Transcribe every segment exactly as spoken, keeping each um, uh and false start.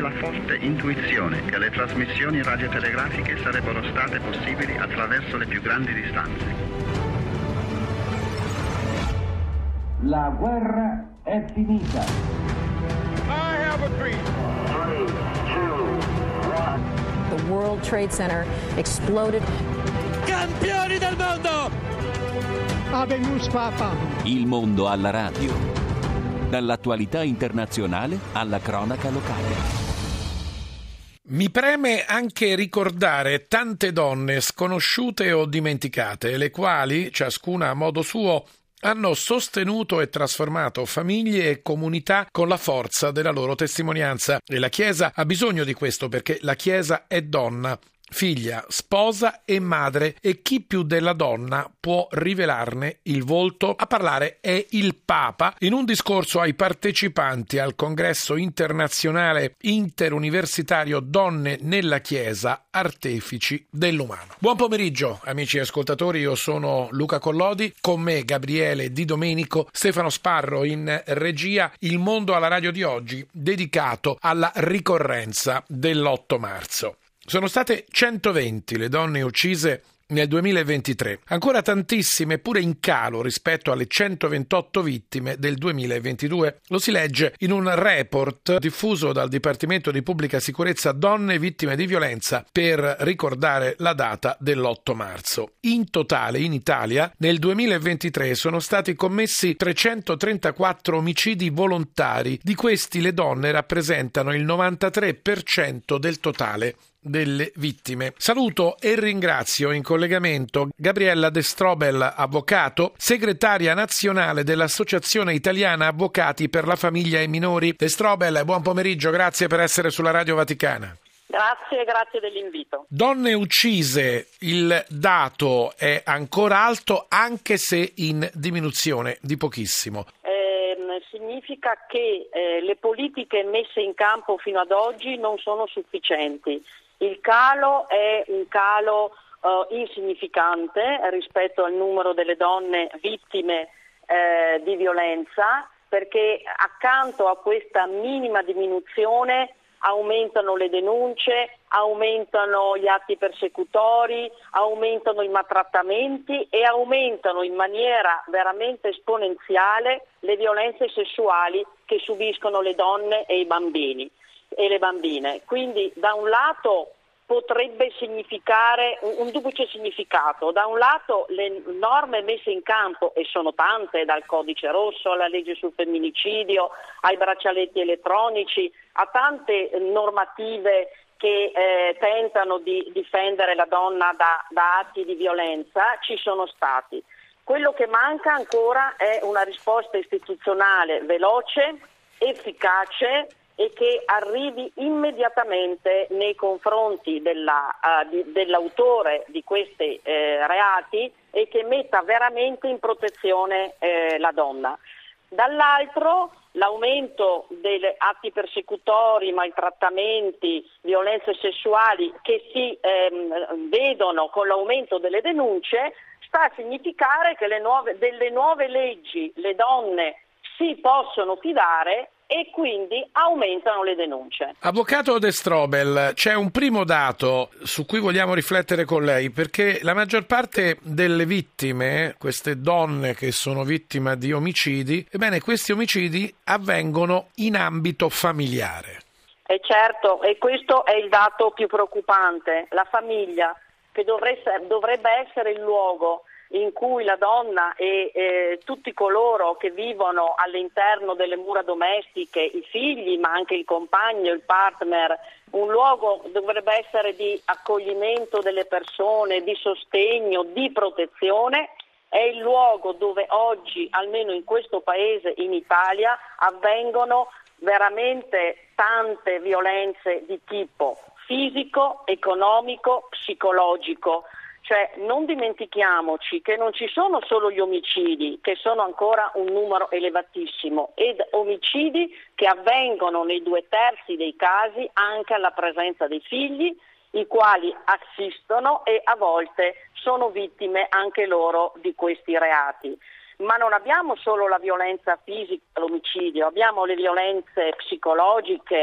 la forte intuizione che le trasmissioni radiotelegrafiche sarebbero state possibili attraverso le più grandi distanze. La guerra è finita. I have a dream. three, two, one. The World Trade Center exploded. Campioni del mondo! Habemus Papa. Il mondo alla radio. Dall'attualità internazionale alla cronaca locale. Mi preme anche ricordare tante donne sconosciute o dimenticate, le quali, ciascuna a modo suo, hanno sostenuto e trasformato famiglie e comunità con la forza della loro testimonianza. E la Chiesa ha bisogno di questo, perché la Chiesa è donna, figlia, sposa e madre, e chi più della donna può rivelarne il volto? A parlare è il Papa in un discorso ai partecipanti al congresso internazionale interuniversitario Donne nella Chiesa, artefici dell'umano. Buon pomeriggio amici ascoltatori, io sono Luca Collodi, con me Gabriele Di Domenico, Stefano Sparro in regia. Il mondo alla radio di oggi dedicato alla ricorrenza dell'otto marzo. Sono state centoventi le donne uccise nel duemilaventitré, ancora tantissime, pure in calo rispetto alle centoventotto vittime del duemilaventidue. Lo si legge in un report diffuso dal Dipartimento di Pubblica Sicurezza Donne vittime di violenza per ricordare la data dell'otto marzo. In totale in Italia nel duemilaventitré sono stati commessi trecentotrentaquattro omicidi volontari. Di questi le donne rappresentano il novantatré per cento del totale delle vittime. Saluto e ringrazio in collegamento Gabriella De Strobel, avvocato, segretaria nazionale dell'Associazione Italiana Avvocati per la Famiglia e i Minori. De Strobel, buon pomeriggio, grazie per essere sulla Radio Vaticana. Grazie, grazie dell'invito. Donne uccise, il dato è ancora alto, anche se in diminuzione di pochissimo. Eh, significa che eh, le politiche messe in campo fino ad oggi non sono sufficienti. Il calo è un calo uh, insignificante rispetto al numero delle donne vittime eh, di violenza, perché accanto a questa minima diminuzione aumentano le denunce, aumentano gli atti persecutori, aumentano i maltrattamenti e aumentano in maniera veramente esponenziale le violenze sessuali che subiscono le donne e i bambini e le bambine. Quindi da un lato potrebbe significare un duplice significato: da un lato le norme messe in campo, e sono tante, dal codice rosso alla legge sul femminicidio ai braccialetti elettronici, a tante normative che eh, tentano di difendere la donna da, da atti di violenza, ci sono stati. Quello che manca ancora è una risposta istituzionale veloce, efficace e che arrivi immediatamente nei confronti della, uh, di, dell'autore di questi eh, reati e che metta veramente in protezione eh, la donna. Dall'altro l'aumento degli atti persecutori, maltrattamenti, violenze sessuali che si ehm, vedono con l'aumento delle denunce sta a significare che le nuove, delle nuove leggi le donne si possono fidare e quindi aumentano le denunce. Avvocato De Strobel, c'è un primo dato su cui vogliamo riflettere con lei, perché la maggior parte delle vittime, queste donne che sono vittime di omicidi, ebbene questi omicidi avvengono in ambito familiare. E certo, e questo è il dato più preoccupante, la famiglia, che dovrebbe, dovrebbe essere il luogo in cui la donna e eh, tutti coloro che vivono all'interno delle mura domestiche, i figli, ma anche il compagno, il partner, un luogo dovrebbe essere di accoglimento delle persone, di sostegno, di protezione. È il luogo dove oggi, almeno in questo paese, in Italia, avvengono veramente tante violenze di tipo fisico, economico, psicologico. Cioè non dimentichiamoci che non ci sono solo gli omicidi, che sono ancora un numero elevatissimo, ed omicidi che avvengono nei due terzi dei casi anche alla presenza dei figli, i quali assistono e a volte sono vittime anche loro di questi reati. Ma non abbiamo solo la violenza fisica, l'omicidio, abbiamo le violenze psicologiche,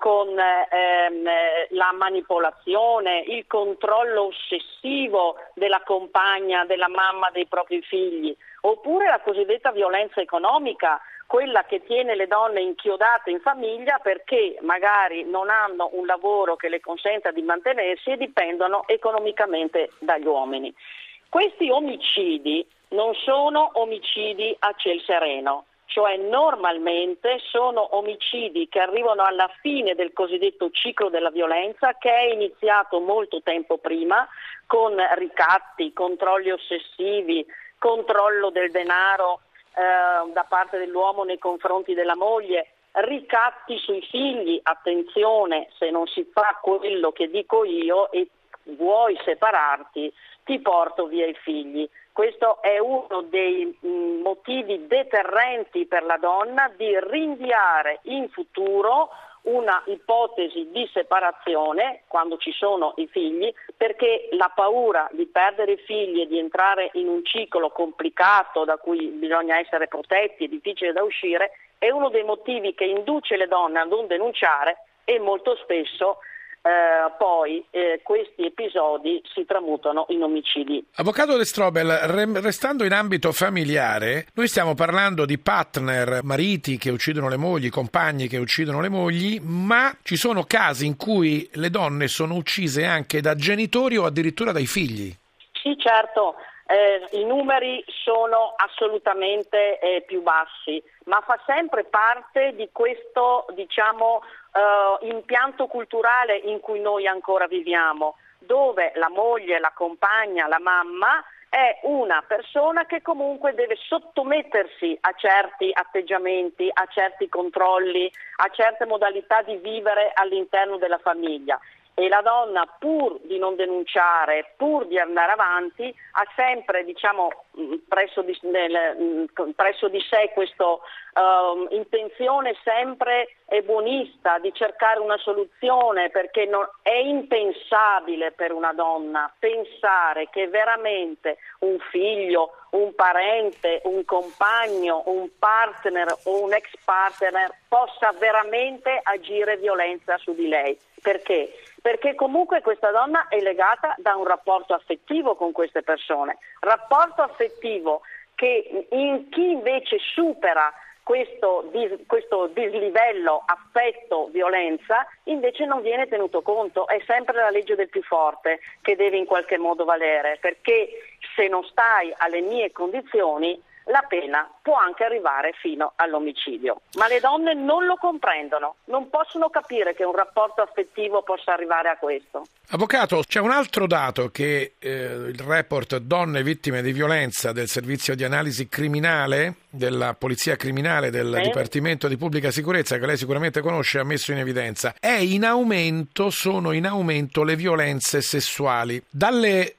con ehm, la manipolazione, il controllo ossessivo della compagna, della mamma dei propri figli, oppure la cosiddetta violenza economica, quella che tiene le donne inchiodate in famiglia perché magari non hanno un lavoro che le consenta di mantenersi e dipendono economicamente dagli uomini. Questi omicidi non sono omicidi a ciel sereno, cioè normalmente sono omicidi che arrivano alla fine del cosiddetto ciclo della violenza, che è iniziato molto tempo prima, con ricatti, controlli ossessivi, controllo del denaro eh, da parte dell'uomo nei confronti della moglie, ricatti sui figli, attenzione, se non si fa quello che dico io e vuoi separarti, ti porto via i figli. Questo è uno dei mh, motivi deterrenti per la donna di rinviare in futuro una ipotesi di separazione quando ci sono i figli, perché la paura di perdere i figli e di entrare in un ciclo complicato da cui bisogna essere protetti e difficile da uscire è uno dei motivi che induce le donne a non denunciare e molto spesso Eh, poi eh, questi episodi si tramutano in omicidi. Avvocato De Strobel, re- restando in ambito familiare, noi stiamo parlando di partner, mariti che uccidono le mogli, compagni che uccidono le mogli, ma ci sono casi in cui le donne sono uccise anche da genitori o addirittura dai figli. Sì, certo. Eh, i numeri sono assolutamente eh, più bassi, ma fa sempre parte di questo, diciamo, eh, impianto culturale in cui noi ancora viviamo, dove la moglie, la compagna, la mamma è una persona che comunque deve sottomettersi a certi atteggiamenti, a certi controlli, a certe modalità di vivere all'interno della famiglia. E la donna, pur di non denunciare, pur di andare avanti, ha sempre, diciamo, presso di, nel, presso di sé questa uh, intenzione sempre e buonista di cercare una soluzione, perché non, è impensabile per una donna pensare che veramente un figlio, un parente, un compagno, un partner o un ex partner possa veramente agire violenza su di lei. Perché? Perché comunque questa donna è legata da un rapporto affettivo con queste persone, rapporto affettivo che in chi invece supera questo, dis, questo dislivello affetto-violenza invece non viene tenuto conto, è sempre la legge del più forte che deve in qualche modo valere, perché se non stai alle mie condizioni la pena può anche arrivare fino all'omicidio, ma le donne non lo comprendono, non possono capire che un rapporto affettivo possa arrivare a questo. Avvocato, c'è un altro dato che eh, il report Donne vittime di violenza del servizio di analisi criminale della polizia criminale del sì. Dipartimento di Pubblica Sicurezza, che lei sicuramente conosce, ha messo in evidenza. È in aumento, sono in aumento le violenze sessuali. Dalle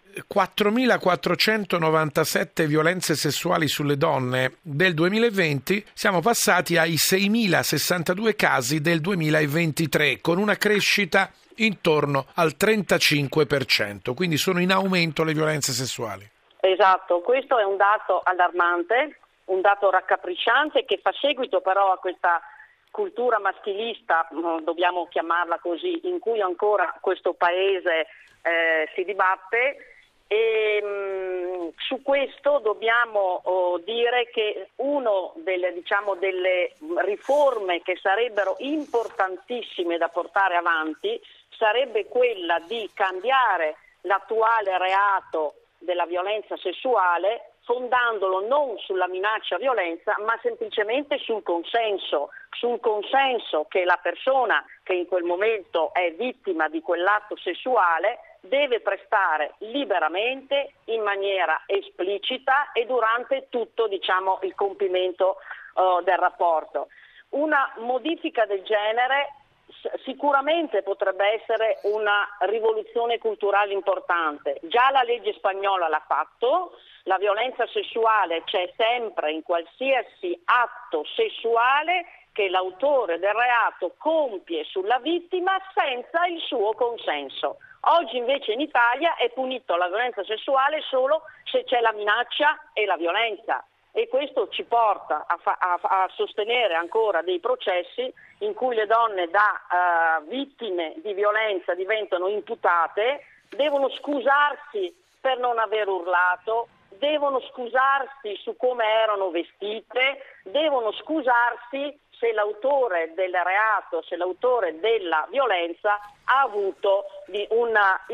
quattromilaquattrocentonovantasette violenze sessuali sulle donne del duemilaventi siamo passati ai seimilasessantadue casi del duemilaventitré, con una crescita intorno al trentacinque per cento, quindi sono in aumento le violenze sessuali. Esatto, questo è un dato allarmante, un dato raccapricciante che fa seguito però a questa cultura maschilista, dobbiamo chiamarla così, in cui ancora questo paese eh, si dibatte. E mh, su questo dobbiamo oh, dire che uno delle, diciamo, delle riforme che sarebbero importantissime da portare avanti sarebbe quella di cambiare l'attuale reato della violenza sessuale, fondandolo non sulla minaccia violenza ma semplicemente sul consenso, sul consenso che la persona che in quel momento è vittima di quell'atto sessuale deve prestare liberamente, in maniera esplicita e durante tutto, diciamo, il compimento uh, del rapporto. Una modifica del genere s- sicuramente potrebbe essere una rivoluzione culturale importante. Già la legge spagnola l'ha fatto, la violenza sessuale c'è sempre in qualsiasi atto sessuale che l'autore del reato compie sulla vittima senza il suo consenso. Oggi invece in Italia è punito la violenza sessuale solo se c'è la minaccia e la violenza. e questo ci porta a, fa- a, a sostenere ancora dei processi in cui le donne da uh, vittime di violenza diventano imputate, devono scusarsi per non aver urlato, devono scusarsi su come erano vestite, devono scusarsi se l'autore del reato, se l'autore della violenza ha avuto di un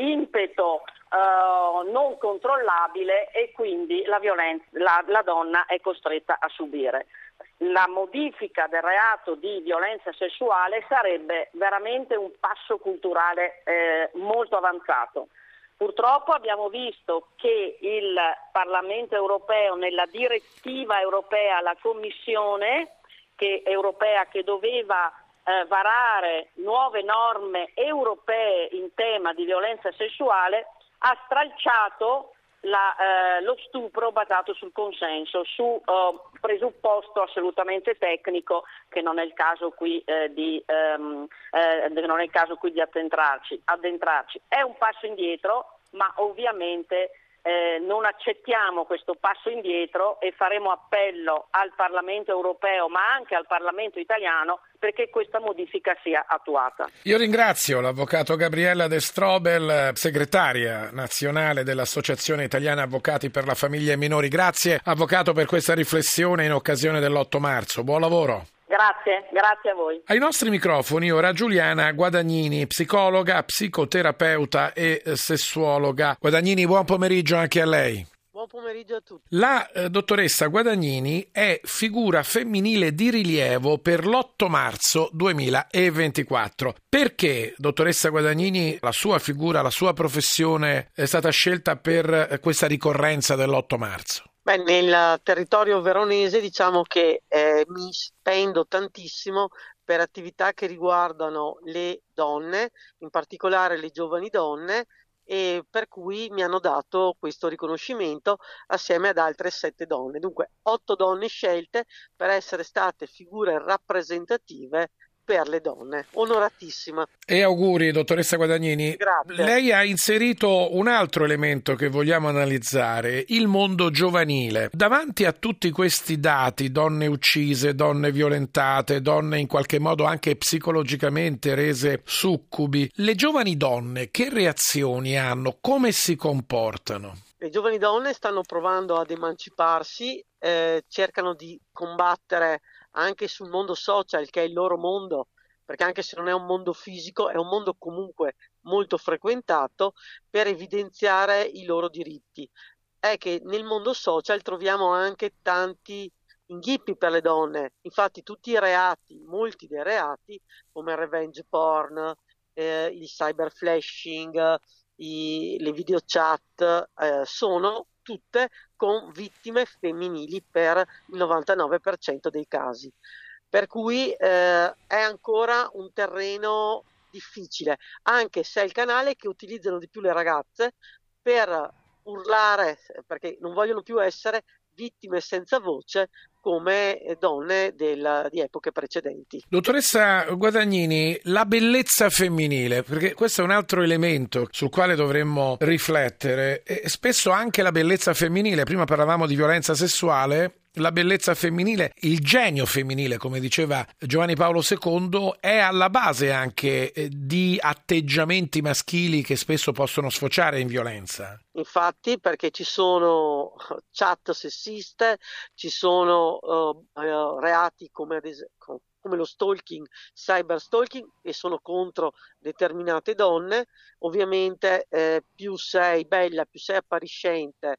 impeto uh, non controllabile e quindi la, violenza, la, la donna è costretta a subire. La modifica del reato di violenza sessuale sarebbe veramente un passo culturale eh, molto avanzato. Purtroppo abbiamo visto che il Parlamento europeo, nella direttiva europea, la Commissione che, europea che doveva eh, varare nuove norme europee in tema di violenza sessuale, ha stralciato la, eh, lo stupro basato sul consenso, su eh, presupposto assolutamente tecnico che non è il caso qui eh, di ehm, eh, non è il caso qui di addentrarci, addentrarci. È un passo indietro, ma ovviamente eh, non accettiamo questo passo indietro e faremo appello al Parlamento europeo, ma anche al Parlamento italiano, perché questa modifica sia attuata. Io ringrazio l'avvocato Gabriella De Strobel, segretaria nazionale dell'Associazione Italiana Avvocati per la Famiglia e Minori. Grazie, avvocato, per questa riflessione in occasione dell'otto marzo. Buon lavoro. Grazie, grazie a voi. Ai nostri microfoni ora Giuliana Guadagnini, psicologa, psicoterapeuta e sessuologa. Guadagnini, buon pomeriggio anche a lei. Buon pomeriggio a tutti. La eh, dottoressa Guadagnini è figura femminile di rilievo per l'otto marzo duemilaventiquattro. Perché, dottoressa Guadagnini, la sua figura, la sua professione è stata scelta per eh, questa ricorrenza dell'otto marzo? Beh, nel territorio veronese diciamo che eh, mi spendo tantissimo per attività che riguardano le donne, in particolare le giovani donne, e per cui mi hanno dato questo riconoscimento assieme ad altre sette donne. Dunque otto donne scelte per essere state figure rappresentative per le donne. Onoratissima. E auguri, dottoressa Guadagnini. Grazie. Lei ha inserito un altro elemento che vogliamo analizzare, il mondo giovanile. Davanti a tutti questi dati, donne uccise, donne violentate, donne in qualche modo anche psicologicamente rese succubi, le giovani donne che reazioni hanno? Come si comportano? Le giovani donne stanno provando ad emanciparsi, eh, cercano di combattere anche sul mondo social, che è il loro mondo, perché anche se non è un mondo fisico, è un mondo comunque molto frequentato, per evidenziare i loro diritti. È che nel mondo social troviamo anche tanti inghippi per le donne, infatti tutti i reati, molti dei reati, come il revenge porn, eh, il cyberflashing, i, le video chat, eh, sono tutte con vittime femminili per il novantanove per cento dei casi, per cui eh, è ancora un terreno difficile, anche se è il canale che utilizzano di più le ragazze per urlare, perché non vogliono più essere vittime senza voce come donne del, di epoche precedenti. Dottoressa Guadagnini, la bellezza femminile, perché questo è un altro elemento sul quale dovremmo riflettere, e spesso anche la bellezza femminile, prima parlavamo di violenza sessuale, la bellezza femminile, il genio femminile, come diceva Giovanni Paolo secondo, è alla base anche di atteggiamenti maschili che spesso possono sfociare in violenza. Infatti, perché ci sono chat sessiste, ci sono uh, uh, reati come, ad esempio, come lo stalking, cyber stalking, e sono contro determinate donne. Ovviamente eh, più sei bella, più sei appariscente,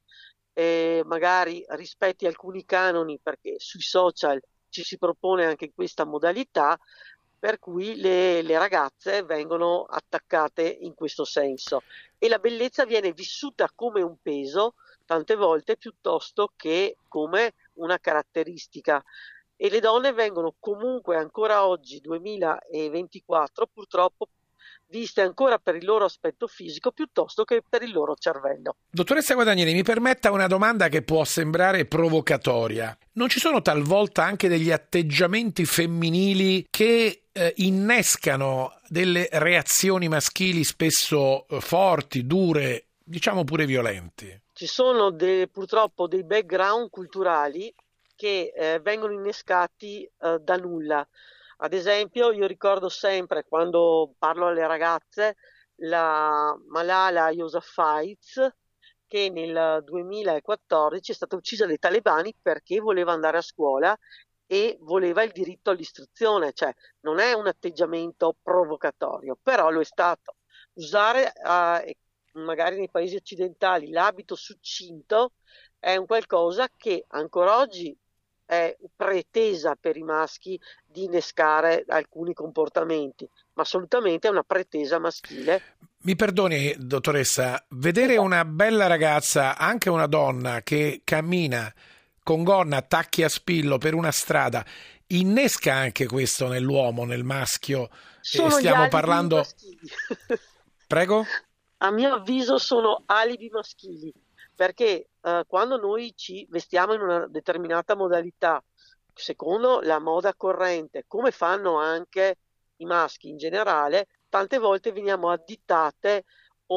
e magari rispetti alcuni canoni, perché sui social ci si propone anche questa modalità, per cui le, le ragazze vengono attaccate in questo senso, e la bellezza viene vissuta come un peso tante volte piuttosto che come una caratteristica, e le donne vengono comunque ancora oggi duemilaventiquattro purtroppo viste ancora per il loro aspetto fisico piuttosto che per il loro cervello. Dottoressa Guadagnini, mi permetta una domanda che può sembrare provocatoria. Non ci sono talvolta anche degli atteggiamenti femminili che eh, innescano delle reazioni maschili spesso eh, forti, dure, diciamo pure violenti? Ci sono de, purtroppo dei background culturali che eh, vengono innescati eh, da nulla. Ad esempio, io ricordo sempre, quando parlo alle ragazze, la Malala Yousafzai, che nel duemilaquattordici è stata uccisa dai talebani perché voleva andare a scuola e voleva il diritto all'istruzione, cioè non è un atteggiamento provocatorio, però lo è stato. Usare eh, magari nei paesi occidentali l'abito succinto è un qualcosa che ancora oggi è pretesa per i maschi di innescare alcuni comportamenti, ma assolutamente è una pretesa maschile. Mi perdoni, dottoressa, vedere una bella ragazza, anche una donna, che cammina con gonna, tacchi a spillo per una strada, innesca anche questo nell'uomo, nel maschio? Sono e stiamo gli alibi parlando. maschili. Prego? A mio avviso sono alibi maschili, perché eh, quando noi ci vestiamo in una determinata modalità, secondo la moda corrente, come fanno anche i maschi in generale, tante volte veniamo addittate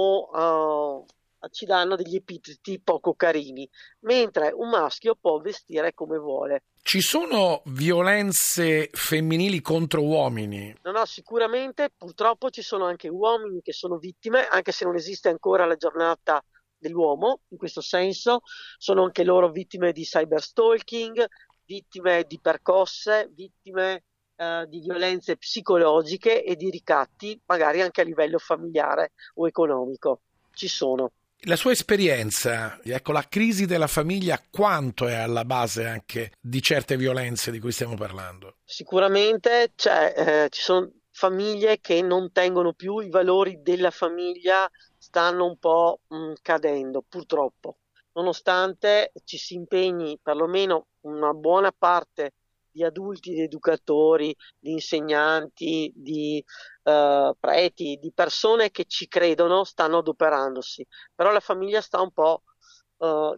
o uh, ci danno degli epiteti poco carini, mentre un maschio può vestire come vuole. Ci sono violenze femminili contro uomini? No, no, sicuramente purtroppo ci sono anche uomini che sono vittime, anche se non esiste ancora la giornata dell'uomo, in questo senso sono anche loro vittime di cyberstalking, vittime di percosse, vittime eh, di violenze psicologiche e di ricatti, magari anche a livello familiare o economico. Ci sono. La sua esperienza, ecco, la crisi della famiglia, quanto è alla base anche di certe violenze di cui stiamo parlando? Sicuramente c'è, eh, ci sono famiglie che non tengono più, i valori della famiglia stanno un po' mh, cadendo, purtroppo. Nonostante ci si impegni, perlomeno una buona parte di adulti, di educatori, di insegnanti, di uh, preti, di persone che ci credono, stanno adoperandosi. Però la famiglia sta un po' uh,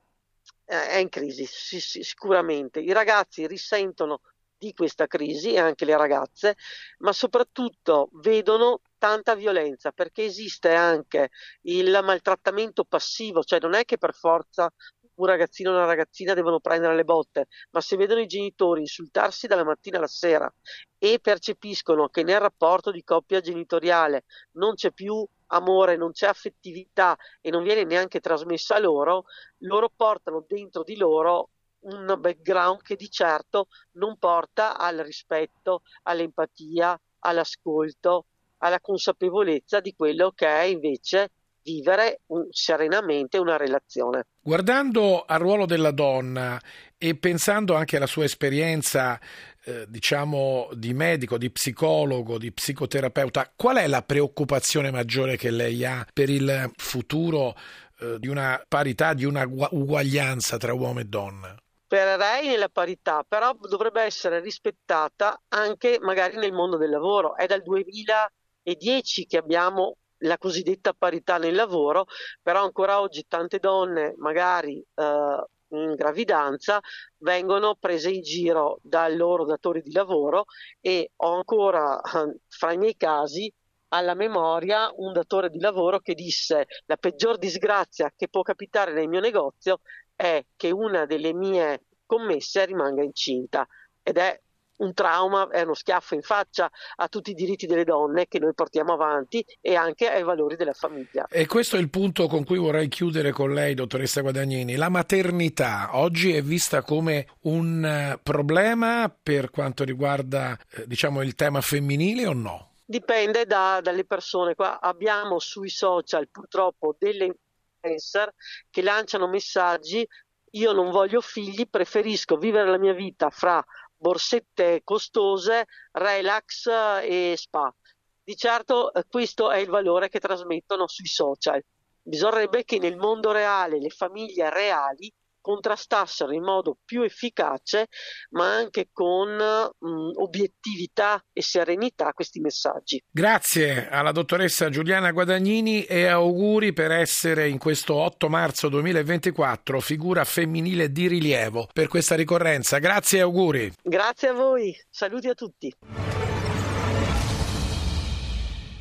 è in crisi, sì, sì, sicuramente. I ragazzi risentono di questa crisi, e anche le ragazze, ma soprattutto vedono tanta violenza, perché esiste anche il maltrattamento passivo, cioè non è che per forza un ragazzino o una ragazzina devono prendere le botte, ma se vedono i genitori insultarsi dalla mattina alla sera e percepiscono che nel rapporto di coppia genitoriale non c'è più amore, non c'è affettività e non viene neanche trasmessa a loro, loro portano dentro di loro un background che di certo non porta al rispetto, all'empatia, all'ascolto, alla consapevolezza di quello che è invece vivere un, serenamente una relazione. Guardando al ruolo della donna e pensando anche alla sua esperienza, eh, diciamo, di medico, di psicologo, di psicoterapeuta, qual è la preoccupazione maggiore che lei ha per il futuro eh, di una parità, di una uguaglianza tra uomo e donna? Spererei nella parità, però dovrebbe essere rispettata anche magari nel mondo del lavoro. È dal duemiladieci che abbiamo la cosiddetta parità nel lavoro, però ancora oggi tante donne magari eh, in gravidanza vengono prese in giro dai loro datori di lavoro, e ho ancora fra i miei casi alla memoria un datore di lavoro che disse: la peggior disgrazia che può capitare nel mio negozio è che una delle mie commesse rimanga incinta, ed è un trauma, è uno schiaffo in faccia a tutti i diritti delle donne che noi portiamo avanti e anche ai valori della famiglia. E questo è il punto con cui vorrei chiudere con lei, dottoressa Guadagnini. La maternità oggi è vista come un problema per quanto riguarda eh, diciamo il tema femminile o no? Dipende da, dalle persone. Qua abbiamo sui social purtroppo delle influencer che lanciano messaggi: io non voglio figli, preferisco vivere la mia vita fra borsette costose, relax e spa. Di certo questo è il valore che trasmettono sui social. Bisognerebbe che nel mondo reale le famiglie reali contrastassero in modo più efficace, ma anche con mh, obiettività e serenità, questi messaggi. Grazie alla dottoressa Giuliana Guadagnini e auguri per essere in questo otto marzo duemilaventiquattro figura femminile di rilievo per questa ricorrenza. Grazie e auguri. Grazie a voi, saluti a tutti.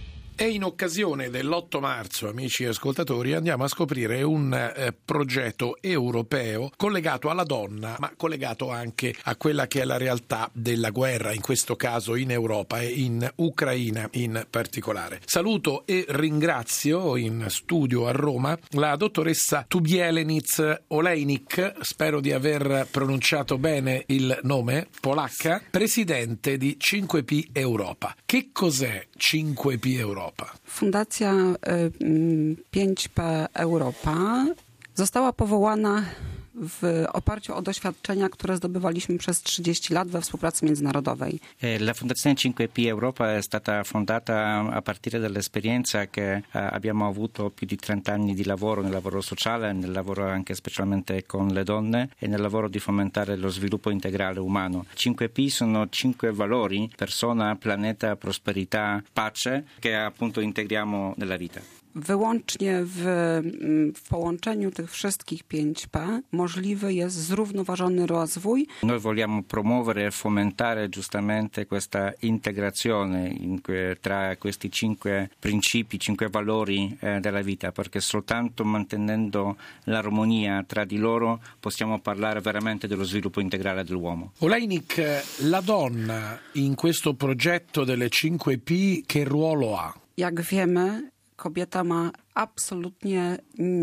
E in occasione dell'otto marzo, amici ascoltatori, andiamo a scoprire un eh, progetto europeo collegato alla donna, ma collegato anche a quella che è la realtà della guerra, in questo caso in Europa e in Ucraina in particolare. Saluto e ringrazio in studio a Roma la dottoressa Tubielenic Olejnik, spero di aver pronunciato bene il nome, polacca, presidente di cinque P Europa. Che cos'è cinque P Europa? Fundacja pięć P Europa została powołana w oparciu o doświadczenia, które zdobywaliśmy przez trzydzieści lat we współpracy międzynarodowej. La Fondazione cinque P Europa è stata fondata a partire dall'esperienza che abbiamo avuto più di trenta anni di lavoro nel lavoro sociale, nel lavoro anche specialmente con le donne e nel lavoro di fomentare lo sviluppo integrale umano. cinque P sono cinque valori: persona, pianeta, prosperità, pace, che appunto integriamo nella vita. Wyłącznie w, w połączeniu tych wszystkich pięć P możliwy jest zrównoważony rozwój. Noi vogliamo promuovere e fomentare giustamente questa integrazione in que, tra questi cinque principi, cinque valori eh, della vita, perché soltanto mantenendo l'armonia tra di loro possiamo parlare veramente dello sviluppo integrale dell'uomo. Olejnik, la donna in questo progetto delle cinque P che ruolo ha? Jak wiemy, kobieta ma absolutnie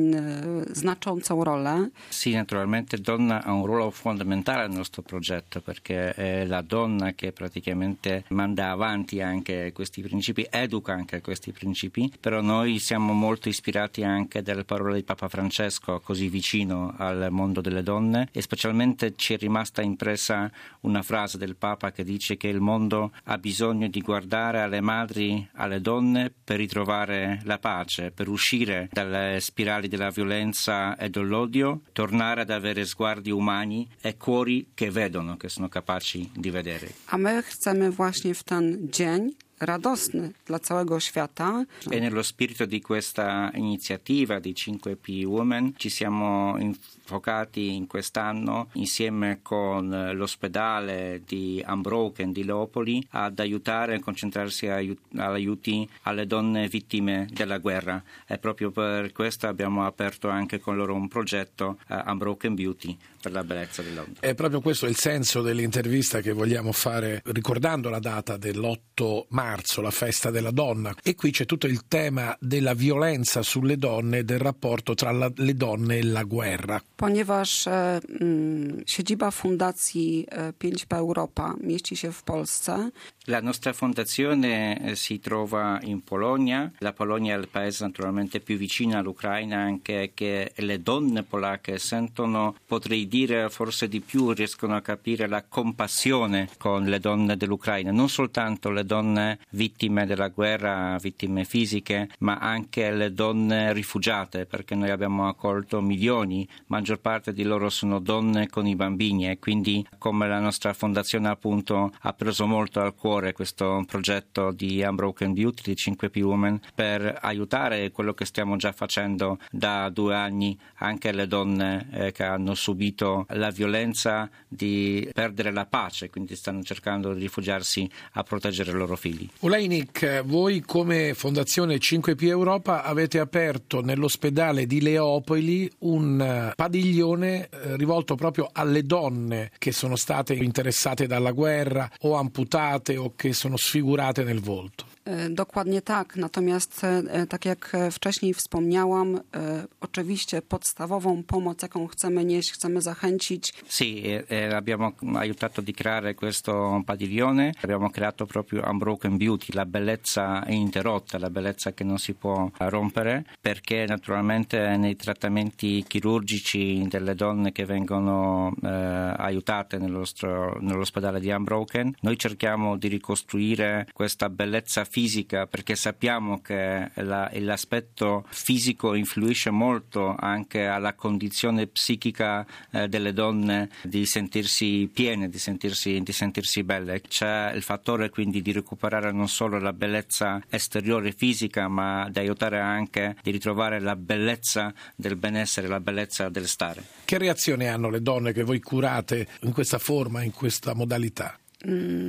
znaczącą rolę. Sì, naturalmente donna ha un ruolo fondamentale nel nostro progetto, perché è la donna che praticamente manda avanti anche questi principi, educa anche questi principi, però noi siamo molto ispirati anche dalle parole di Papa Francesco, così vicino al mondo delle donne, e specialmente ci è rimasta impressa una frase del Papa che dice che il mondo ha bisogno di guardare alle madri, alle donne per ritrovare la pace, per uscire dalle spirali della violenza e dell'odio, tornare ad avere sguardi umani e cuori che vedono, che sono capaci di vedere. A my chcemy właśnie w ten dzień radosny dla całego świata. E nello spirito di questa iniziativa di cinque P Women ci siamo infocati in quest'anno insieme con l'ospedale di Unbroken di Leopoli ad aiutare e concentrarsi all'aiuti alle donne vittime della guerra, e proprio per questo abbiamo aperto anche con loro un progetto uh, Unbroken Beauty per la bellezza dell'uomo. È proprio questo il senso dell'intervista che vogliamo fare ricordando la data dell'otto marzo, la festa della donna, e qui c'è tutto il tema della violenza sulle donne e del rapporto tra la, le donne e la guerra. Ponieważ e, m, siedziba Fundacji pięć P Europa mieści się w Polsce. La nostra fondazione si trova in Polonia. La Polonia è il paese naturalmente più vicino all'Ucraina, anche che le donne polacche sentono, potrei dire forse di più, riescono a capire la compassione con le donne dell'Ucraina, non soltanto le donne vittime della guerra, vittime fisiche, ma anche le donne rifugiate, perché noi abbiamo accolto milioni, maggior parte di loro sono donne con i bambini, e quindi come la nostra fondazione appunto ha preso molto al cuore questo progetto di Unbroken Beauty di cinque P Women per aiutare quello che stiamo già facendo da due anni anche le donne eh, che hanno subito la violenza di perdere la pace, quindi stanno cercando di rifugiarsi a proteggere i loro figli. Olejnik, voi come Fondazione cinque P Europa avete aperto nell'ospedale di Leopoli un padiglione eh, rivolto proprio alle donne che sono state interessate dalla guerra o amputate o che sono sfigurate nel volto. Dokładnie tak, natomiast tak jak wcześniej wspomniałam, oczywiście podstawową pomoc, jaką chcemy nieść, chcemy zachęcić. Sì, eh, abbiamo aiutato di creare questo padiglione, abbiamo creato proprio Unbroken Beauty, la bellezza interrotta, la bellezza che non si può rompere, perché naturalmente nei trattamenti chirurgici delle donne che vengono eh, aiutate nello stro, nell'ospedale di Unbroken, noi cerchiamo di ricostruire questa bellezza fisica, perché sappiamo che la, l'aspetto fisico influisce molto anche alla condizione psichica eh, delle donne di sentirsi piene, di sentirsi, di sentirsi belle. C'è il fattore quindi di recuperare non solo la bellezza esteriore fisica, ma di aiutare anche di ritrovare la bellezza del benessere, la bellezza del stare. Che reazione hanno le donne che voi curate in questa forma, in questa modalità?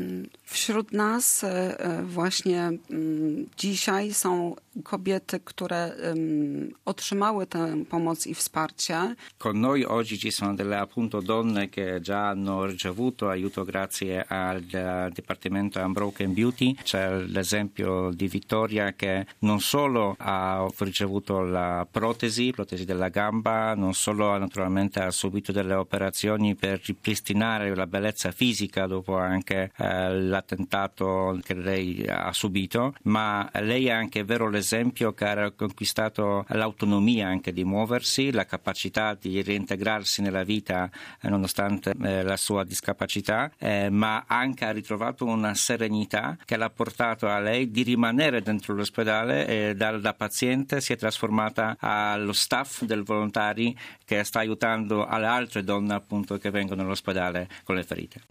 Wśród nas właśnie dzisiaj są kobiety, które um, otrzymały tę pomoc i wsparcie. Con noi oggi ci sono delle appunto donne che già hanno ricevuto aiuto grazie al Dipartimento Unbroken Beauty. C'è l'esempio di Vittoria che non solo ha ricevuto la protesi, protesi della gamba, non solo naturalmente ha subito delle operazioni per ripristinare la bellezza fisica dopo anche eh, l'attentato che lei ha subito, ma lei è anche vero l'esempio che ha conquistato l'autonomia anche di muoversi, la capacità di reintegrarsi nella vita eh, nonostante eh, la sua discapacità, eh, ma anche ha ritrovato una serenità che l'ha portato a lei di rimanere dentro l'ospedale e da, da paziente si è trasformata allo staff del volontari che sta aiutando alle altre donne appunto che vengono all'ospedale con le ferite.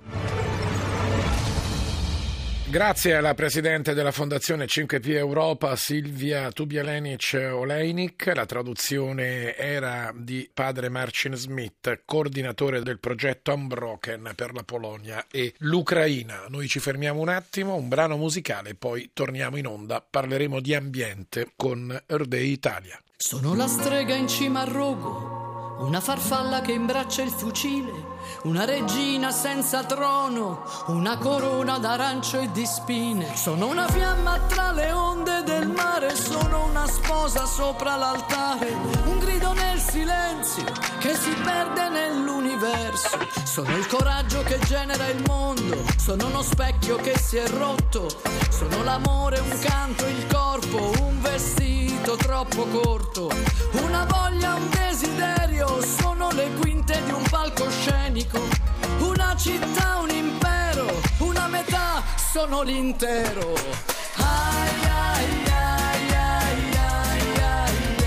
Grazie alla presidente della Fondazione cinque P Europa, Silvia Tubielenic-Olejnik. La traduzione era di padre Marcin Smith, coordinatore del progetto Unbroken per la Polonia e l'Ucraina. Noi ci fermiamo un attimo, un brano musicale, poi torniamo in onda. Parleremo di ambiente con Earth Day Italia. Sono la strega in cima al rogo, una farfalla che imbraccia il fucile, una regina senza trono, una corona d'arancio e di spine. Sono una fiamma tra le onde del mare, sono una sposa sopra l'altare, un grido nel silenzio che si perde nell'universo. Sono il coraggio che genera il mondo, sono uno specchio che si è rotto, sono l'amore, un canto, il corpo, un vestito troppo corto, una voglia, un desiderio, sono le quinte di un palcoscenico, una città, un impero, una metà, sono l'intero. Ai ai ai ai ai ai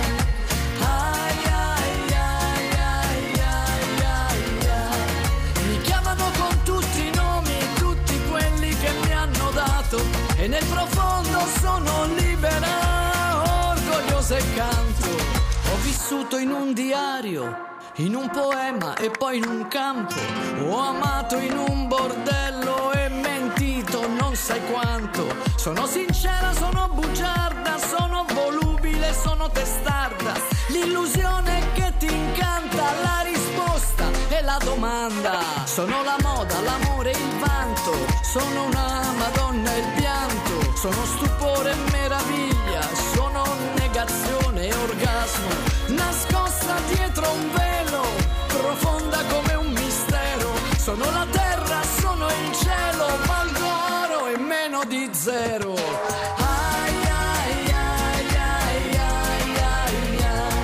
ai ai ai ai ai ai. Mi chiamano con tutti i nomi, tutti quelli che mi hanno dato, e nel profondo sono libera, orgogliosa e canto. Ho vissuto in un diario, in un poema e poi in un campo, ho amato in un bordello e mentito non sai quanto. Sono sincera, sono bugiarda, sono volubile, sono testarda, l'illusione che ti incanta, la risposta e la domanda. Sono la moda, l'amore, il vanto, sono una madonna e il pianto, sono stupore e meraviglia, sono negazione e orgasmo, nascosta dietro un velo, profonda come un mistero. Sono la terra, sono il cielo, valgo oro e meno di zero. Ai ai ai ai ai ai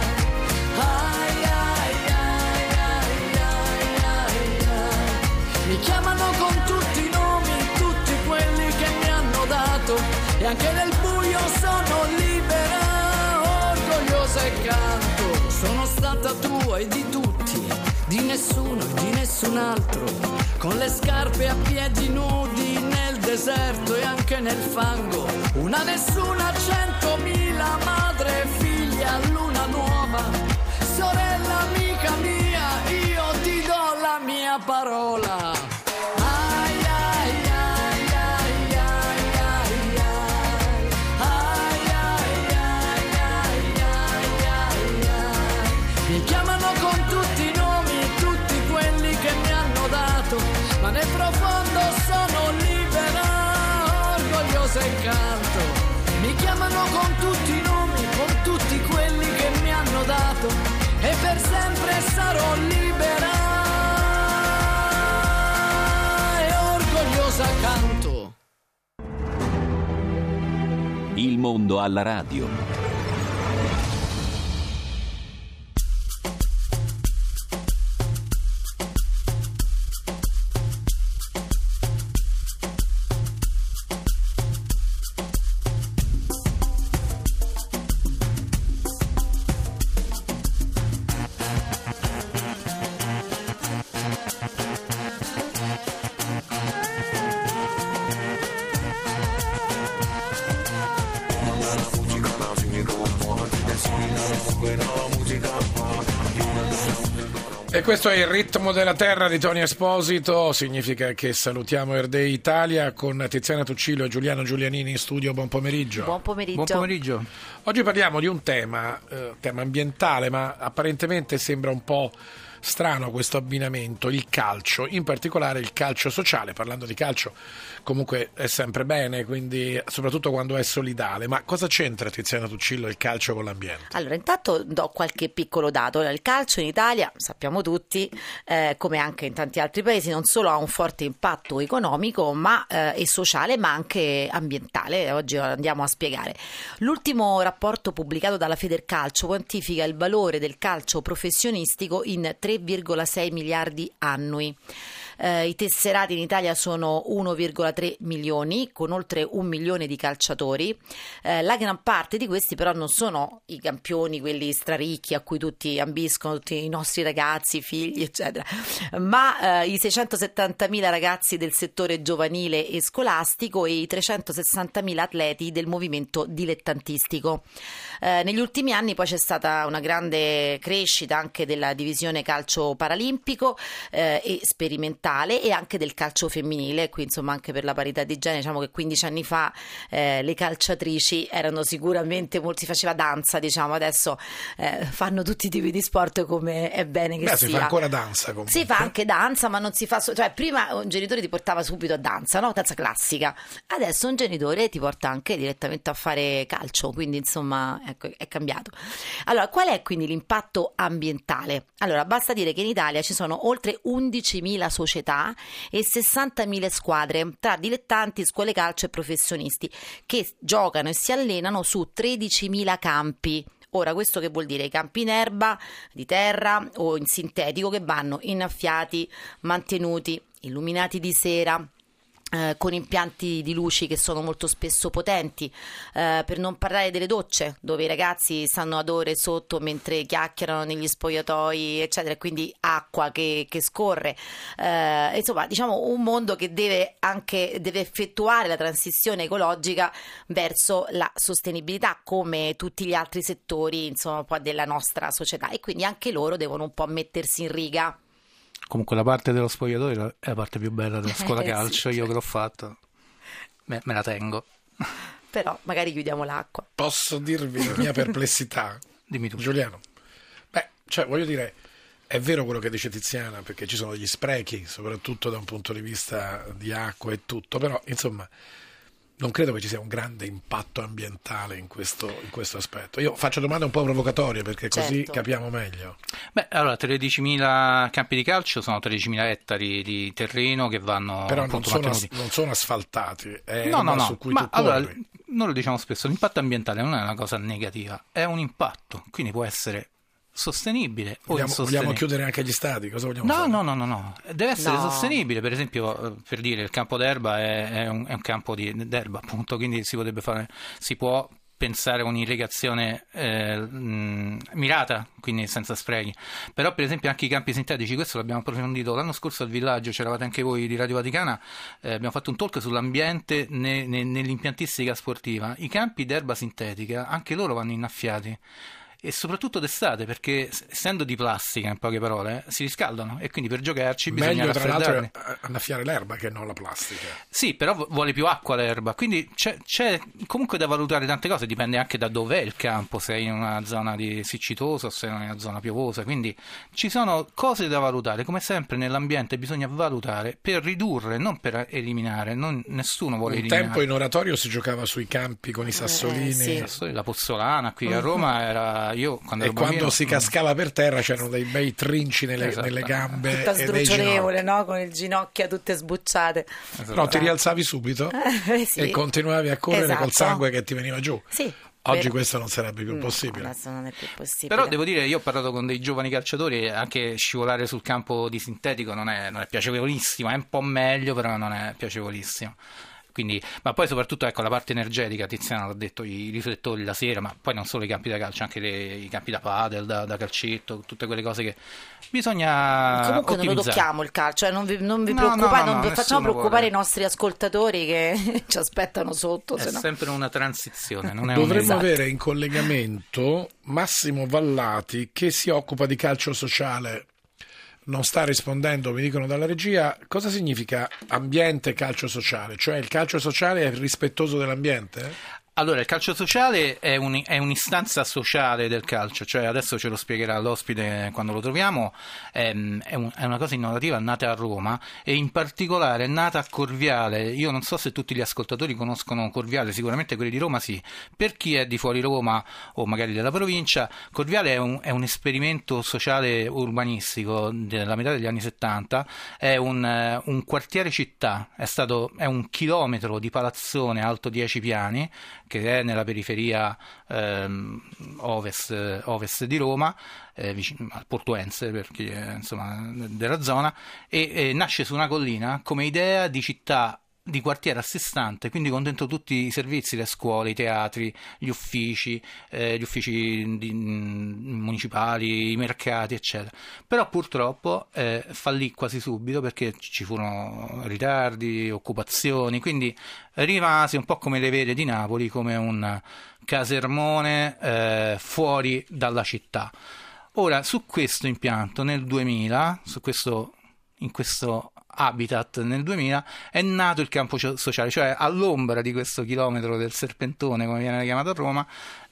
ai ai ai ai ai. Mi chiamano con tutti i nomi, tutti quelli che mi hanno dato, e anche nel buio sono libera, orgogliosa e canto. Sono stata tua e di tutti, di nessuno e di nessun altro, con le scarpe a piedi nudi nel deserto e anche nel fango, una nessuna, centomila, madre e figlia, luna nuova, sorella amica mia, io ti do la mia parola. Ma nel profondo sono libera, orgogliosa e canto. Mi chiamano con tutti i nomi, con tutti quelli che mi hanno dato, e per sempre sarò libera e orgogliosa canto. Il mondo alla radio. E questo è il ritmo della terra di Tony Esposito, significa che salutiamo Air Day Italia con Tiziana Tuccillo e Giuliano Giulianini in studio. Buon pomeriggio. Buon pomeriggio. Buon pomeriggio. Oggi parliamo di un tema, eh, tema ambientale, ma apparentemente sembra un po' strano questo abbinamento, il calcio, in particolare il calcio sociale. Parlando di calcio comunque è sempre bene, quindi soprattutto quando è solidale. Ma cosa c'entra, Tiziana Tuccillo, il calcio con l'ambiente? Allora, intanto do qualche piccolo dato. Il calcio in Italia, sappiamo tutti, eh, come anche in tanti altri paesi, non solo ha un forte impatto economico ma eh, e sociale, ma anche ambientale. Oggi andiamo a spiegare. L'ultimo rapporto pubblicato dalla Federcalcio quantifica il valore del calcio professionistico in tre virgola sei miliardi annui. Eh, I tesserati in Italia sono uno virgola tre milioni, con oltre un milione di calciatori. Eh, la gran parte di questi però non sono i campioni, quelli straricchi a cui tutti ambiscono, tutti i nostri ragazzi, figli, eccetera, ma eh, i seicentosettantamila ragazzi del settore giovanile e scolastico e i trecentosessantamila atleti del movimento dilettantistico. Eh, negli ultimi anni poi c'è stata una grande crescita anche della divisione calcio paralimpico eh, e sperimentale, e anche del calcio femminile. Qui insomma anche per la parità di genere, diciamo che quindici anni fa eh, le calciatrici erano sicuramente molto, si faceva danza, diciamo, adesso eh, fanno tutti i tipi di sport, come è bene che Beh, sia. Si fa ancora danza comunque. Si fa anche danza, ma non si fa so- cioè prima un genitore ti portava subito a danza, no? Danza classica. Adesso un genitore ti porta anche direttamente a fare calcio, quindi insomma ecco, è cambiato. Allora, qual è quindi l'impatto ambientale? Allora, basta dire che in Italia ci sono oltre undicimila società e sessantamila squadre tra dilettanti, scuole calcio e professionisti che giocano e si allenano su tredicimila campi. Ora, questo che vuol dire? I campi in erba, di terra o in sintetico, che vanno innaffiati, mantenuti, illuminati di sera, Eh, con impianti di luci che sono molto spesso potenti, eh, per non parlare delle docce, dove i ragazzi stanno ad ore sotto mentre chiacchierano negli spogliatoi, eccetera, quindi acqua che, che scorre, eh, insomma, diciamo un mondo che deve anche deve effettuare la transizione ecologica verso la sostenibilità, come tutti gli altri settori, insomma, poi della nostra società, e quindi anche loro devono un po' mettersi in riga. Comunque la parte dello spogliatoio è la parte più bella della scuola calcio, io che l'ho fatto me, me la tengo. Però magari chiudiamo l'acqua. Posso dirvi la mia perplessità? Dimmi tu. Giuliano. Beh, cioè voglio dire, è vero quello che dice Tiziana, perché ci sono degli sprechi, soprattutto da un punto di vista di acqua e tutto, però insomma non credo che ci sia un grande impatto ambientale in questo, in questo aspetto. Io faccio domande un po' provocatorie perché così certo. capiamo meglio. Beh, allora tredicimila campi di calcio sono tredicimila ettari di terreno che vanno però non sono, mantenuti. non sono asfaltati, è no, no, no. su cui Ma tu allora, corri. noi lo diciamo spesso, l'impatto ambientale non è una cosa negativa, è un impatto, quindi può essere sostenibile o vogliamo, insostenibile. vogliamo chiudere anche gli stadi? Cosa vogliamo no, fare? No, no, no, no, deve essere no. sostenibile. Per esempio, per dire, il campo d'erba è, è, un, è un campo di, d'erba, appunto, quindi si potrebbe fare, si può pensare a un'irrigazione eh, mh, mirata, quindi senza sprechi. Però per esempio anche i campi sintetici, questo l'abbiamo approfondito l'anno scorso al villaggio, c'eravate anche voi di Radio Vaticana, eh, abbiamo fatto un talk sull'ambiente ne, ne, nell'impiantistica sportiva. I campi d'erba sintetica, anche loro vanno innaffiati, e soprattutto d'estate, perché essendo di plastica, in poche parole, si riscaldano e quindi per giocarci bisogna meglio tra raffreddarli. l'altro annaffiare l'erba che non la plastica. Sì, però vuole più acqua l'erba, quindi c'è, c'è comunque da valutare tante cose, dipende anche da dov'è il campo, se è in una zona di siccitosa o se è in una zona piovosa, quindi ci sono cose da valutare. Come sempre nell'ambiente bisogna valutare per ridurre, non per eliminare. Non, nessuno vuole un eliminare. tempo in oratorio si giocava sui campi con i sassolini, eh, sì. La Pozzolana qui a Roma era... Io, quando e ero quando bambino, si cascava per terra c'erano dei bei trinci nelle, esatto. nelle gambe tutta e dei sdrucciolevole, no? Con le ginocchia tutte sbucciate. Esatto. no, ti rialzavi subito eh, sì. e continuavi a correre esatto. col sangue che ti veniva giù. Sì, oggi vero. questo non sarebbe più no, possibile. adesso non è più possibile. Però devo dire, io ho parlato con dei giovani calciatori e anche scivolare sul campo di sintetico non è, non è piacevolissimo, è un po' meglio, però non è piacevolissimo. Quindi, ma poi soprattutto ecco la parte energetica, Tiziana l'ha detto, i riflettori la sera, ma poi non solo i campi da calcio, anche le, i campi da padel, da, da calcetto, tutte quelle cose che bisogna comunque ottimizzare. non lo tocchiamo il calcio, eh, non vi, non vi No, preoccupate, no, no, non no, facciamo preoccupare vuole. i nostri ascoltatori che ci aspettano sotto. È se no. sempre una transizione, non è Dovremmo un... esatto. avere in collegamento Massimo Vallati che si occupa di calcio sociale non sta rispondendo, mi dicono dalla regia. Cosa significa ambiente calcio sociale? Cioè il calcio sociale è rispettoso dell'ambiente? Allora, il calcio sociale è, un, è un'istanza sociale del calcio, cioè adesso ce lo spiegherà l'ospite quando lo troviamo, è, è, un, è una cosa innovativa nata a Roma e in particolare è nata a Corviale. Io non so se tutti gli ascoltatori conoscono Corviale, sicuramente quelli di Roma sì. Per chi è di fuori Roma o magari della provincia, Corviale è un, è un esperimento sociale urbanistico della metà degli anni settanta, è un, un quartiere città, è, stato, è un chilometro di palazzone alto dieci piani, che è nella periferia ehm, ovest, ovest di Roma, eh, vicino al Portuense, per chi è insomma, della zona, e, e nasce su una collina come idea di città di quartiere a sé stante, quindi con dentro tutti i servizi, le scuole, i teatri, gli uffici, eh, gli uffici di, mh, municipali, i mercati, eccetera. Però purtroppo eh, fallì quasi subito perché ci furono ritardi, occupazioni, quindi rimase un po' come le vele di Napoli, come un casermone eh, fuori dalla città. Ora, su questo impianto nel duemila, su questo, in questo Habitat nel duemila è nato il campo sociale, cioè all'ombra di questo chilometro del Serpentone, come viene chiamato a Roma,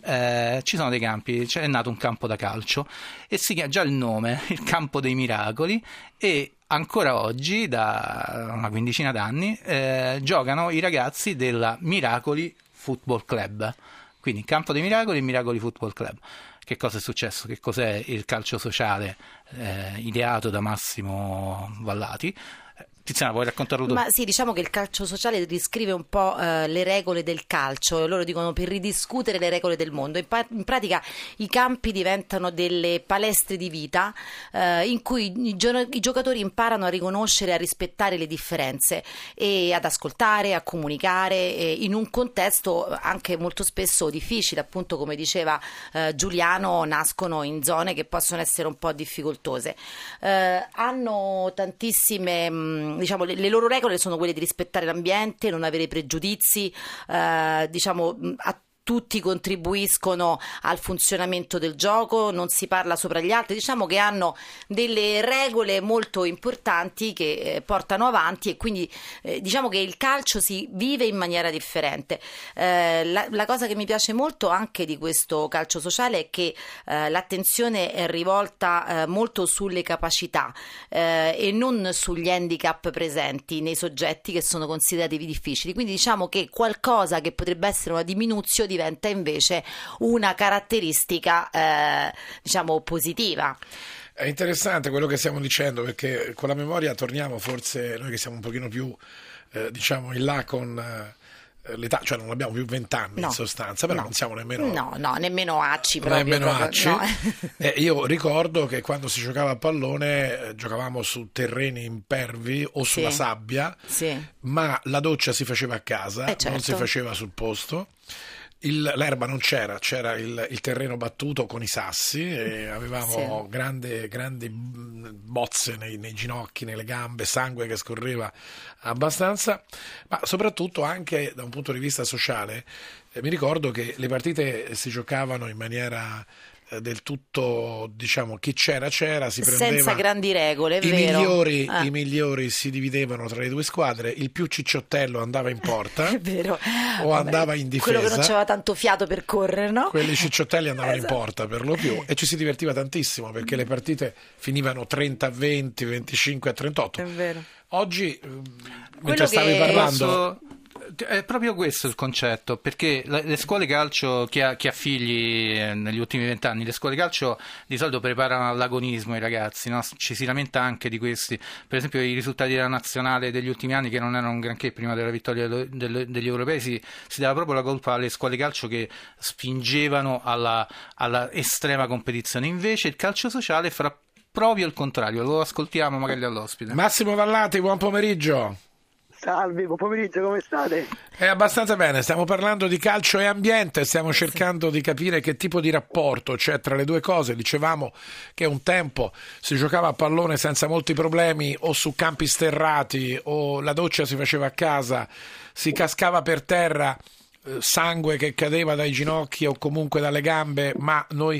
eh, ci sono dei campi, cioè è nato un campo da calcio e si chiama già il nome, il Campo dei Miracoli, e ancora oggi, da una quindicina d'anni, eh, giocano i ragazzi della Miracoli Football Club. Quindi Campo dei Miracoli e Miracoli Football Club. Che cosa è successo? Che cos'è il calcio sociale eh, ideato da Massimo Vallati? Tiziana, vuoi raccontarlo tu? Ma sì, diciamo che il calcio sociale riscrive un po' eh, le regole del calcio, loro dicono per ridiscutere le regole del mondo. In, pa- in pratica i campi diventano delle palestre di vita eh, in cui i, gio- i giocatori imparano a riconoscere e a rispettare le differenze e ad ascoltare, a comunicare eh, in un contesto anche molto spesso difficile, appunto come diceva eh, Giuliano, nascono in zone che possono essere un po' difficoltose. Eh, hanno tantissime mh, diciamo le, le loro regole sono quelle di rispettare l'ambiente, non avere pregiudizi, eh, diciamo a tutti contribuiscono al funzionamento del gioco, non si parla sopra gli altri, diciamo che hanno delle regole molto importanti che eh, portano avanti e quindi eh, diciamo che il calcio si vive in maniera differente. Eh, la, la cosa che mi piace molto anche di questo calcio sociale è che eh, l'attenzione è rivolta eh, molto sulle capacità eh, e non sugli handicap presenti nei soggetti che sono considerati difficili, quindi diciamo che qualcosa che potrebbe essere una diminuzione diventa invece una caratteristica eh, diciamo positiva. È interessante quello che stiamo dicendo, perché con la memoria torniamo, forse noi che siamo un pochino più eh, diciamo in là con eh, l'età, cioè non abbiamo più vent'anni no. in sostanza, però no. non siamo nemmeno no, no, nemmeno acci proprio, nemmeno proprio, acci. No. eh, io ricordo che quando si giocava a pallone eh, giocavamo su terreni impervi o sulla sì. sabbia, sì. ma la doccia si faceva a casa, eh, certo. non si faceva sul posto. Il, l'erba non c'era, c'era il, il terreno battuto con i sassi e avevamo sì. grande, grandi bozze nei, nei ginocchi, nelle gambe, sangue che scorreva abbastanza, ma soprattutto anche da un punto di vista sociale eh, mi ricordo che le partite si giocavano in maniera del tutto, diciamo, chi c'era c'era, si prendeva senza grandi regole, è i vero. migliori, ah. i migliori si dividevano tra le due squadre, il più cicciottello andava in porta è vero. o Vabbè, andava in difesa, quello che non c'aveva tanto fiato per correre, no? Quelli cicciotelli andavano esatto. in porta per lo più e ci si divertiva tantissimo perché le partite finivano trenta a venti, venticinque a trentotto. È vero. Oggi quello mentre stavi che... parlando Posso... È proprio questo il concetto, perché le scuole calcio, chi ha, chi ha figli negli ultimi vent'anni, le scuole calcio di solito preparano all'agonismo i ragazzi, no? Ci si lamenta anche di questi, per esempio i risultati della nazionale degli ultimi anni che non erano un granché prima della vittoria degli europei, si, si dava proprio la colpa alle scuole calcio che spingevano alla, alla estrema competizione, invece il calcio sociale fa proprio il contrario, lo ascoltiamo magari dall'ospite. Massimo Vallati, buon pomeriggio. Salve, buon pomeriggio, come state? È abbastanza bene, stiamo parlando di calcio e ambiente, stiamo cercando di capire che tipo di rapporto c'è tra le due cose. Dicevamo che un tempo si giocava a pallone senza molti problemi o su campi sterrati o la doccia si faceva a casa, si cascava per terra, sangue che cadeva dai ginocchi o comunque dalle gambe, ma noi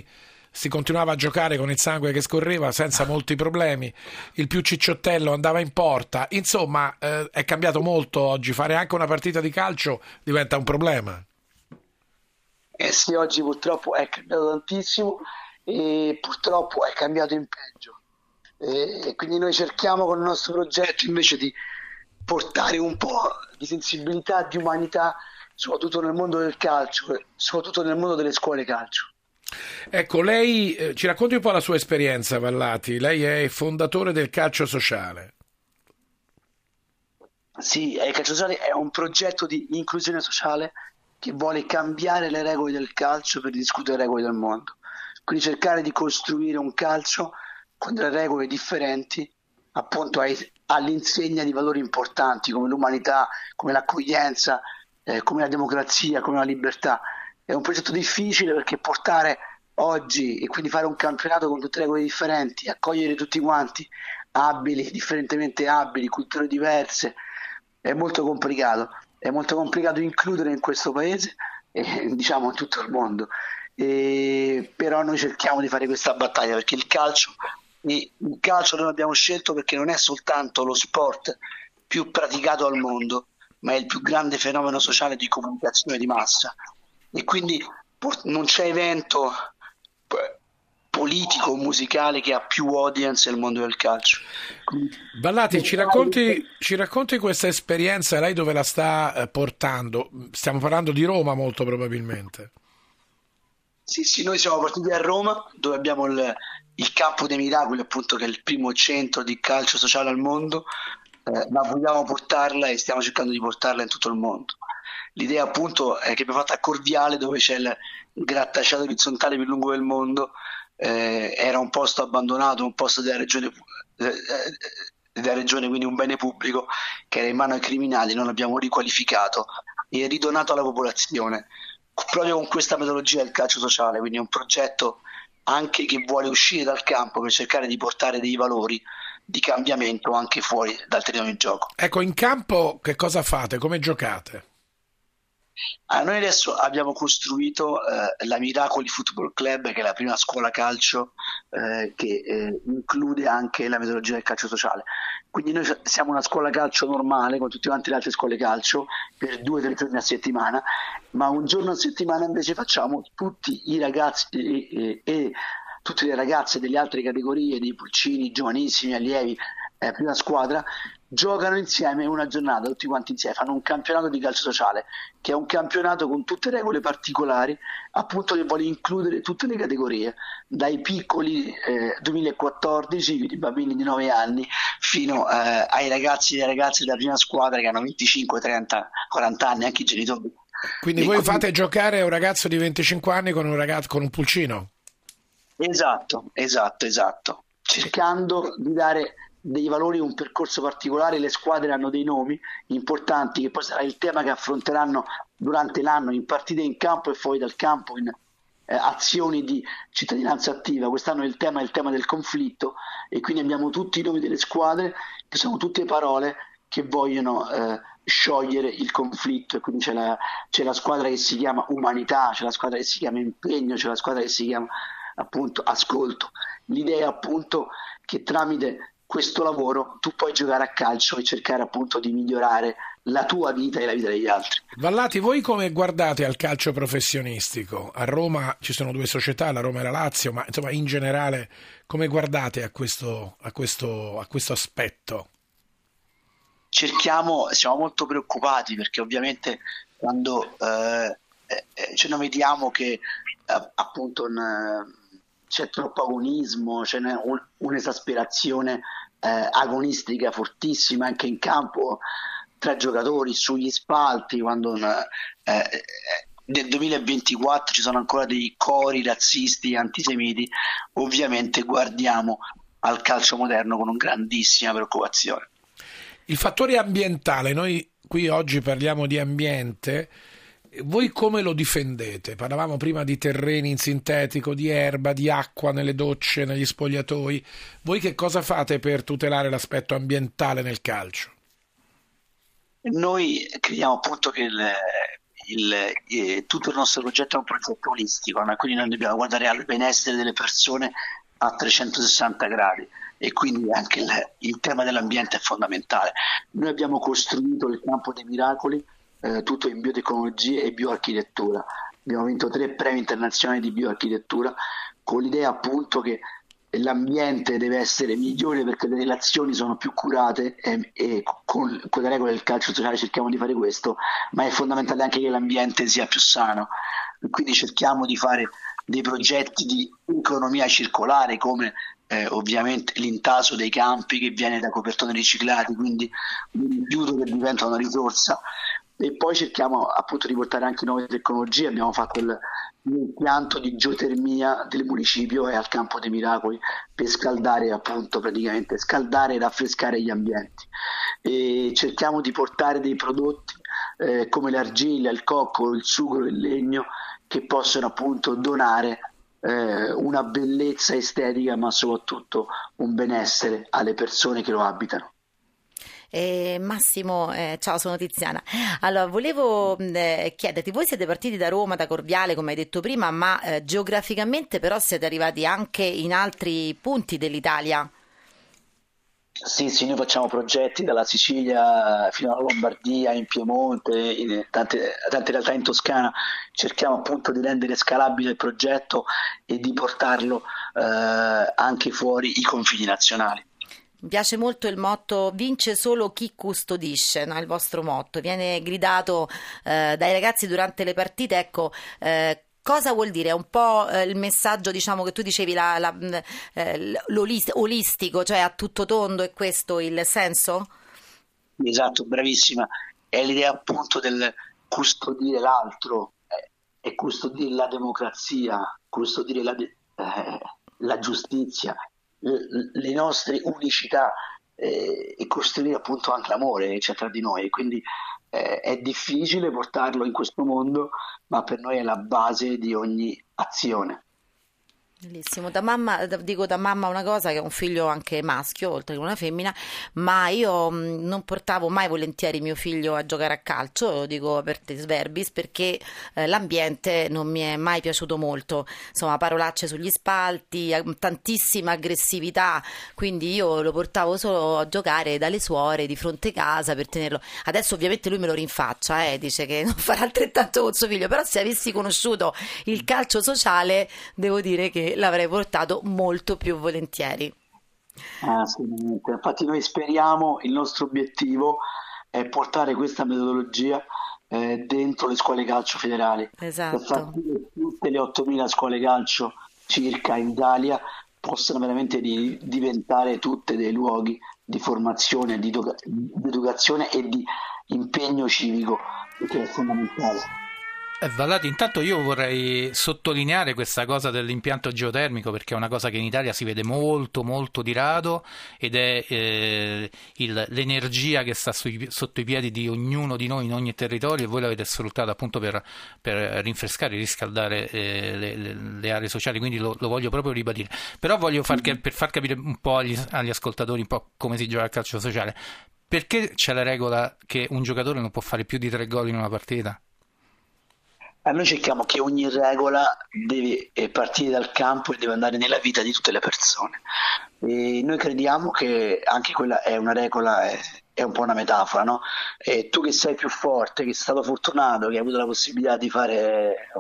si continuava a giocare con il sangue che scorreva senza molti problemi, il più cicciottello andava in porta, insomma eh, è cambiato molto oggi, fare anche una partita di calcio diventa un problema. Eh sì, oggi purtroppo è cambiato tantissimo e purtroppo è cambiato in peggio, e quindi noi cerchiamo con il nostro progetto invece di portare un po' di sensibilità, di umanità, soprattutto nel mondo del calcio, soprattutto nel mondo delle scuole calcio. Ecco, lei eh, ci racconti un po' la sua esperienza, Vallati. Lei è fondatore del Calcio Sociale. Sì, il Calcio Sociale è un progetto di inclusione sociale che vuole cambiare le regole del calcio per discutere le regole del mondo. Quindi cercare di costruire un calcio con delle regole differenti, appunto ai, all'insegna di valori importanti come l'umanità, come l'accoglienza, eh, come la democrazia, come la libertà. È un progetto difficile perché portare oggi e quindi fare un campionato con tutte le regole differenti, accogliere tutti quanti, abili, differentemente abili, culture diverse, è molto complicato. È molto complicato includere in questo paese e diciamo in tutto il mondo. E, però noi cerchiamo di fare questa battaglia perché il calcio, il calcio noi l'abbiamo scelto perché non è soltanto lo sport più praticato al mondo, ma è il più grande fenomeno sociale di comunicazione di massa. E quindi non c'è evento politico o musicale che ha più audience nel mondo del calcio. Quindi, Vallati, ci racconti, ci racconti questa esperienza, lei dove la sta eh, portando? Stiamo parlando di Roma molto probabilmente. Sì, sì, noi siamo partiti a Roma dove abbiamo il, il Campo dei Miracoli, appunto, che è il primo centro di calcio sociale al mondo, eh, ma vogliamo portarla e stiamo cercando di portarla in tutto il mondo. L'idea appunto è che abbiamo fatto a Corviale dove c'è il grattacielo orizzontale più lungo del mondo. Eh, era un posto abbandonato, un posto della regione, eh, della regione, quindi un bene pubblico che era in mano ai criminali. Non l'abbiamo riqualificato e ridonato alla popolazione proprio con questa metodologia del calcio sociale, quindi è un progetto anche che vuole uscire dal campo per cercare di portare dei valori di cambiamento anche fuori dal terreno di gioco. Ecco, in campo che cosa fate? Come giocate? Ah, noi adesso abbiamo costruito eh, la Miracoli Football Club, che è la prima scuola calcio eh, che eh, include anche la metodologia del calcio sociale. Quindi noi siamo una scuola calcio normale con tutte quante le altre scuole calcio per due o tre giorni a settimana, ma un giorno a settimana invece facciamo tutti i ragazzi e, e, e tutte le ragazze delle altre categorie, dei pulcini, giovanissimi, allievi, eh, prima squadra, giocano insieme una giornata, tutti quanti insieme, fanno un campionato di calcio sociale, che è un campionato con tutte regole particolari, appunto che vuole includere tutte le categorie, dai piccoli eh, duemilaquattordici, quindi bambini di nove anni, fino eh, ai ragazzi e alle ragazze della prima squadra che hanno venticinque, trenta, quaranta anni, anche i genitori. Quindi e voi quindi... fate giocare un ragazzo di venticinque anni con un ragazzo con un pulcino? Esatto, esatto, esatto. Cercando di dare dei valori, un percorso particolare. Le squadre hanno dei nomi importanti che poi sarà il tema che affronteranno durante l'anno in partite in campo e fuori dal campo, in eh, azioni di cittadinanza attiva. Quest'anno il tema è il tema del conflitto e quindi abbiamo tutti i nomi delle squadre che sono tutte parole che vogliono eh, sciogliere il conflitto, e quindi c'è la, c'è la squadra che si chiama umanità, c'è la squadra che si chiama impegno, c'è la squadra che si chiama appunto ascolto. L'idea è appunto che tramite questo lavoro tu puoi giocare a calcio e cercare appunto di migliorare la tua vita e la vita degli altri. Vallati, voi come guardate al calcio professionistico? A Roma ci sono due società, la Roma e la Lazio, ma insomma in generale come guardate a questo, a questo, a questo aspetto? Cerchiamo, siamo molto preoccupati perché ovviamente quando eh, eh, ce ne vediamo che eh, appunto un, c'è troppo agonismo, c'è un, un'esasperazione eh, agonistica fortissima anche in campo tra giocatori, sugli spalti, quando eh, nel duemilaventiquattro ci sono ancora dei cori razzisti, antisemiti. Ovviamente guardiamo al calcio moderno con una grandissima preoccupazione. Il fattore ambientale, noi qui oggi parliamo di ambiente, voi come lo difendete? Parlavamo prima di terreni in sintetico, di erba, di acqua nelle docce, negli spogliatoi. Voi che cosa fate per tutelare l'aspetto ambientale nel calcio? Noi crediamo appunto che il, il, eh, tutto il nostro progetto è un progetto olistico, no? Quindi noi dobbiamo guardare al benessere delle persone a trecentosessanta gradi e quindi anche il, il tema dell'ambiente è fondamentale. Noi abbiamo costruito il campo dei miracoli, eh, tutto in biotecnologie e bioarchitettura. Abbiamo vinto tre premi internazionali di bioarchitettura con l'idea appunto che l'ambiente deve essere migliore perché le relazioni sono più curate e, e con, con le regole del calcio sociale cerchiamo di fare questo, ma è fondamentale anche che l'ambiente sia più sano. Quindi cerchiamo di fare dei progetti di economia circolare come eh, ovviamente l'intaso dei campi che viene da copertoni riciclati, quindi un rifiuto che diventa una risorsa. E poi cerchiamo appunto di portare anche nuove tecnologie. Abbiamo fatto il, l'impianto di geotermia del municipio e al Campo dei Miracoli per scaldare appunto praticamente scaldare e raffrescare gli ambienti, e cerchiamo di portare dei prodotti eh, come l'argilla, il coccolo, il sughero, il legno che possono appunto donare eh, una bellezza estetica ma soprattutto un benessere alle persone che lo abitano. Eh, Massimo, eh, ciao, sono Tiziana. Allora, volevo eh, chiederti, voi siete partiti da Roma, da Corviale, come hai detto prima, ma eh, geograficamente però siete arrivati anche in altri punti dell'Italia? Sì, sì, noi facciamo progetti dalla Sicilia fino alla Lombardia, in Piemonte, in tante, tante realtà in Toscana. Cerchiamo appunto di rendere scalabile il progetto e di portarlo eh, anche fuori i confini nazionali. Mi piace molto il motto "vince solo chi custodisce", no? Il vostro motto viene gridato eh, dai ragazzi durante le partite. Ecco, eh, cosa vuol dire? È un po' eh, il messaggio, diciamo, che tu dicevi, la, la, eh, l'olistico, cioè a tutto tondo, è questo il senso? Esatto, bravissima. È l'idea appunto del custodire l'altro eh, e custodire la democrazia, custodire la, eh, la giustizia, le nostre unicità eh, e costruire appunto anche l'amore che c'è tra di noi. Quindi eh, è difficile portarlo in questo mondo, ma per noi è la base di ogni azione. Bellissimo. Da mamma, dico da mamma una cosa, che ho un figlio anche maschio oltre che una femmina, ma io mh, non portavo mai volentieri mio figlio a giocare a calcio, lo dico per te Sverbis, perché eh, l'ambiente non mi è mai piaciuto molto, insomma parolacce sugli spalti, tantissima aggressività, quindi io lo portavo solo a giocare dalle suore di fronte casa per tenerlo. Adesso ovviamente lui me lo rinfaccia, eh, dice che non farà altrettanto con suo figlio, però se avessi conosciuto il calcio sociale devo dire che l'avrei portato molto più volentieri. Assolutamente. Infatti noi speriamo, il nostro obiettivo è portare questa metodologia eh, dentro le scuole calcio federali. Esatto. Per far sì che tutte le ottomila scuole calcio circa in Italia possano veramente di, diventare tutte dei luoghi di formazione, di, educa- di educazione e di impegno civico, che è fondamentale. Eh, Vallati, intanto io vorrei sottolineare questa cosa dell'impianto geotermico, perché è una cosa che in Italia si vede molto molto di rado ed è eh, il, l'energia che sta sui, sotto i piedi di ognuno di noi in ogni territorio, e voi l'avete sfruttata appunto per, per rinfrescare e riscaldare eh, le, le, le aree sociali, quindi lo, lo voglio proprio ribadire. Però voglio far, per far capire un po' agli, agli ascoltatori un po' come si gioca al calcio sociale. Perché c'è la regola che un giocatore non può fare più di tre gol in una partita? A noi cerchiamo che ogni regola deve partire dal campo e deve andare nella vita di tutte le persone. E noi crediamo che anche quella è una regola, è, è un po' una metafora, no? E tu che sei più forte, che sei stato fortunato, che hai avuto la possibilità di fare,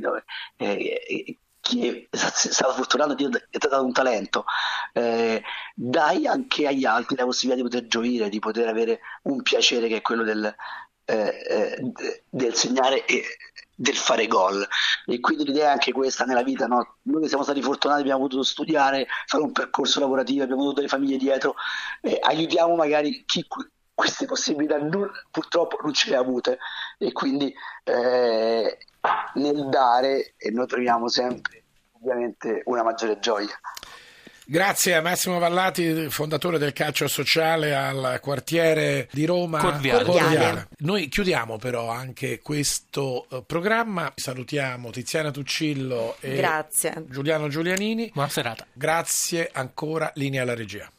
eh, che è stato fortunato, ti è dato un talento, eh, dai anche agli altri la possibilità di poter gioire, di poter avere un piacere che è quello del, eh, del segnare e del fare gol. E quindi l'idea è anche questa nella vita, no? Noi che siamo stati fortunati, abbiamo potuto studiare, fare un percorso lavorativo, abbiamo avuto delle famiglie dietro, eh, aiutiamo magari chi queste possibilità non, purtroppo non ce le ha avute, e quindi eh, nel dare e noi troviamo sempre ovviamente una maggiore gioia. Grazie a Massimo Vallati, fondatore del calcio sociale al quartiere di Roma Corviale. Corviale. Noi chiudiamo però anche questo programma. Salutiamo Tiziana Tuccillo e Grazie. Giuliano Giulianini. Buona serata. Grazie ancora, linea alla regia.